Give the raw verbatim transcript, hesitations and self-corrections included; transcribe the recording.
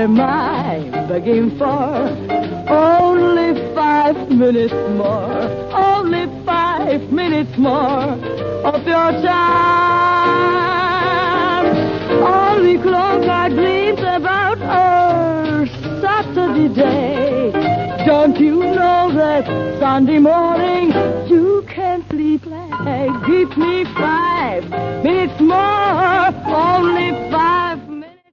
am I begging for? Only five minutes more, only five minutes more of your time. Only clock I dreamed about our Saturday day. Don't you know that Sunday morning you can sleep like? Give me five minutes more, only five.